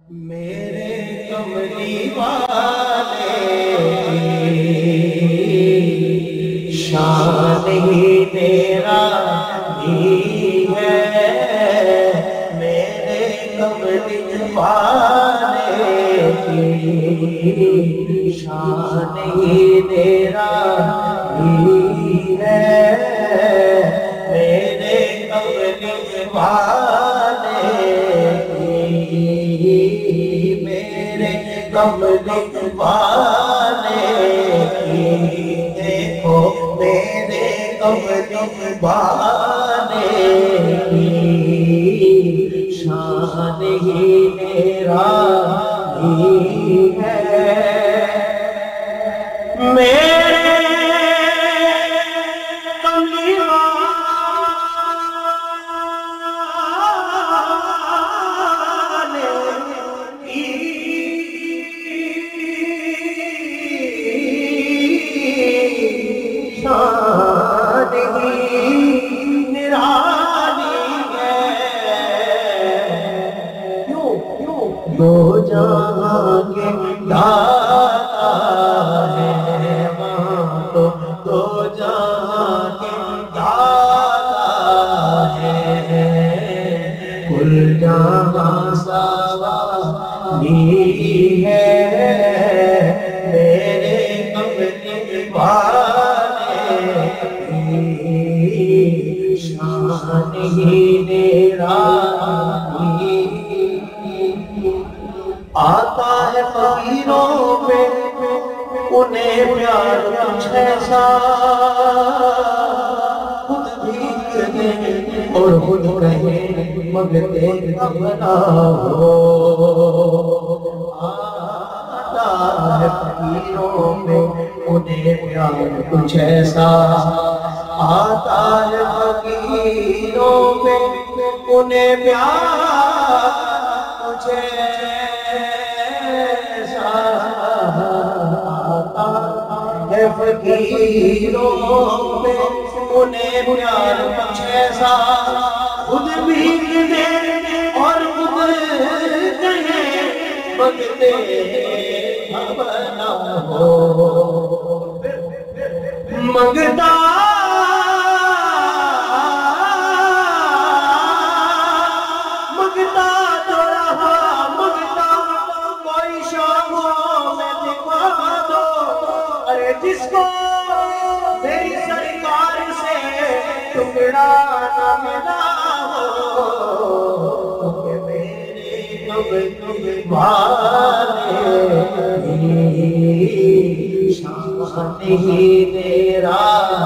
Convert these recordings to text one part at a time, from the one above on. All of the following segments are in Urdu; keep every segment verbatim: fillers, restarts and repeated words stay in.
میرے کملی والے شان ہی تیرا ہی ہے، میرے کملی والے شان ہی تیرا ہی ہے، میرے کملی والے میرے کملی والے دیکھو میرے کملی والے شان ہی تیرا ہی ہے، میرے کملی شان ہی نرالی ہے، کیوں کیوں دو جہاں کے داتا ہے، وہاں تو دو جہاں کے داتا ہے، کل جہاں سوالی ہے، میرے کملی والے شان ہی نرالی، آتا ہے فقیروں پہ انہیں پیار کچھ ایسا، خود بھیک دے اور خود کہے مانگتے اپنا ہو، آتا ہے فقیروں پہ انہیں پیار کچھ ایسا، آتا ہے فقیروں پہ انہیں پیار کچھ ایسا، آتا ہے فقیروں پہ انہیں پیار کچھ ایسا، خود بھیک دے اور خود کہے مانگتے اپنا ہو، مانگتا مانگتا تو رہا مانگتا کوئی شاموں میں دکھا دو، ارے جس کو میری سرکار سے ٹکڑا نہ ملا ہو، کہ میرے کملی والے شان ہی تیرا،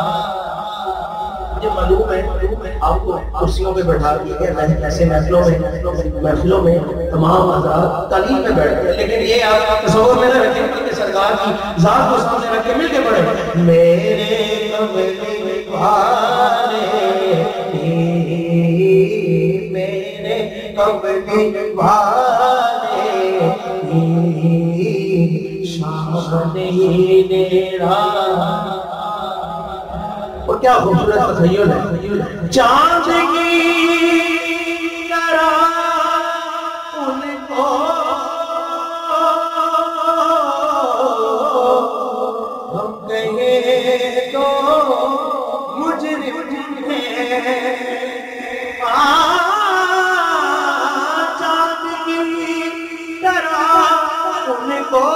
مجھے معلوم ہے آپ کو کرسیوں پہ بیٹھا دیا گیا، ایسے محفلوں میں محفلوں میں تمام حضرات تعلیم میں بیٹھتے ہیں، لیکن یہ آپ تصور میں نہ رکھیں کہ سرکار کی ذات کو سامنے رکھ کے مل کے پڑھیں، میرے کملی والے میرے کملی والے شان ہی نرالی، اور کیا خوبصورت تخیل ہے، چاند کی طرح ان کو ہم کہیں تو مجرم ہیں، چاند کی طرح ان کو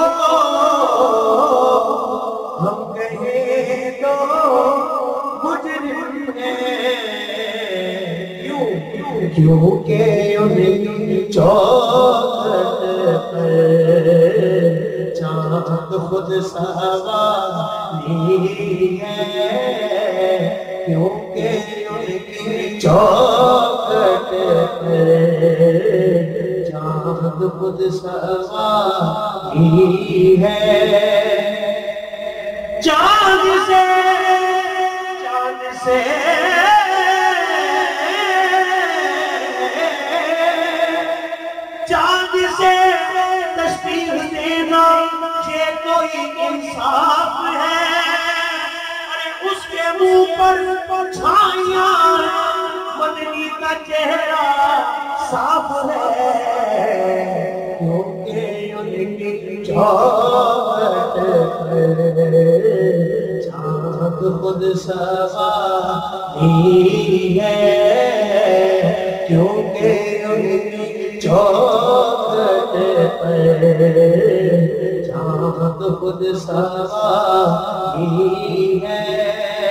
ہم کہیں تو مجرم ہیں، کیوں کیونکہ ان کی چوکھٹ پر چاند خود سوالی ہے، کیونکہ ان کی چوکھٹ پر چاند خود سوالی ہے، چاند سے چاند سے چاند سے تشبیہ دینا یہ کوئی انصاف ہے، ارے اس کے منہ پر چھائیاں مدنی کا چہرہ صاف ہے، کیونکہ ان کی چوکھٹ پر چاند خود سواری ہے، کیونکہ ان کی چوکھٹ پر چاند خود سواری ہے۔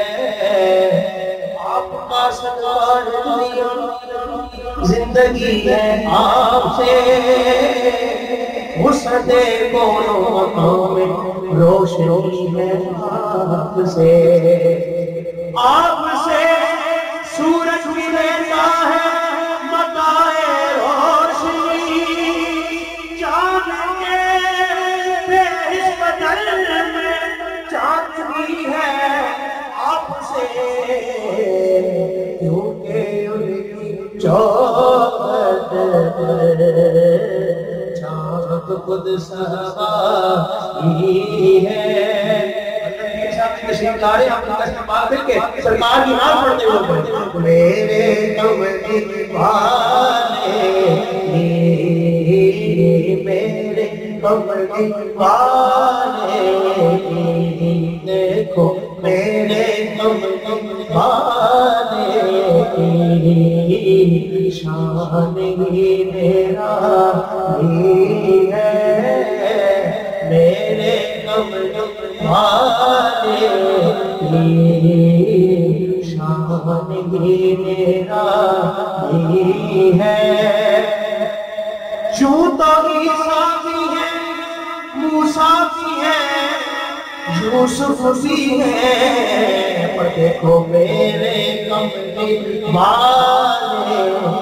آپ کا سوار دنیا زندگی ہے آپ سے، وسعت کونوں مقام میں روشنی ہے آپ سے، آپ سے سورج بھی لیتا ہے متاع روشنی، چاند کے اس بدل میں چاندنی ہے آپ سے، کیونکہ ان کی چوکھٹ پر چاند خود سواری ہے۔ تشریف لا رہے ہیں آپ کا استعمال کر کے سرکار کی نام پڑھتے ہوئے، میرے کملی والے میرے کملی والے دیکھو میرے کملی والے شان ہی میرا ہی ہے، میرے کملی والے شان ہی میرا ہی ہے، یوں تو عیسیٰ بھی ہے، موسیٰ بھی ہے، یوسف بھی ہے، پر دیکھو میرے کملی والے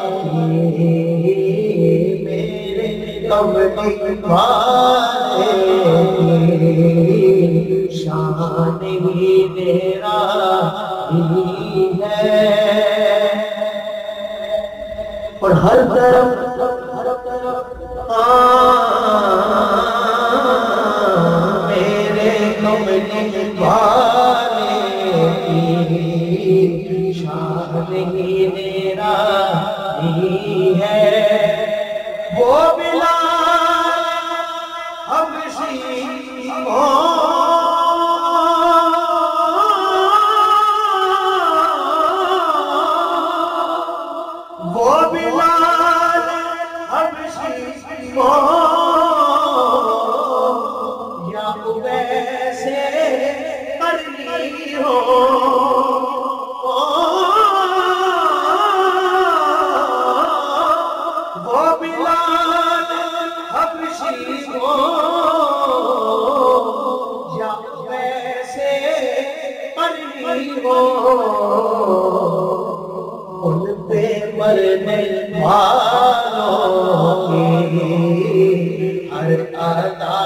میرے کملی والے شان ہی میرا ہی ہے، اور ہر طرف میرے کملی والے شان ہی میرا ہی ہے، وہ بلال حبشی وہ بلال حبشی ہو یا ویسے قرنی ہو، وہ بلال حبشی ہو یا ویسے قرنی ہو، ان پہ مرنے والوں کی ہر ادا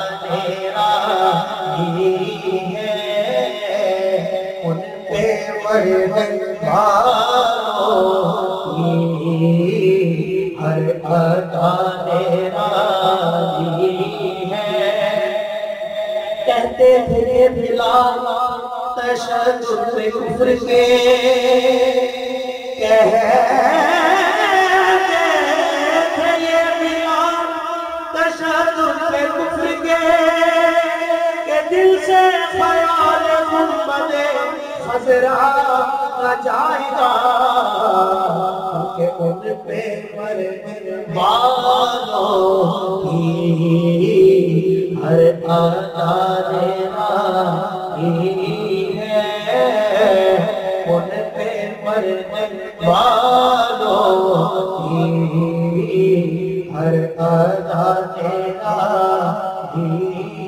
نرالی ہے، ان پہ مرنے والوں کی ہر ادا نرالی ہے، کہتے تھے بلال تشدد کفر کے، کہتے تھے یہ بلال تشدد کفر کے، کہ دل سے خیال محمد خضرا نہ جائے گا، کہ ان پہ مرنے والوں کی ہر ادا نرالی ہے، ان پہ مرنے والوں کی ہر ادا نرالی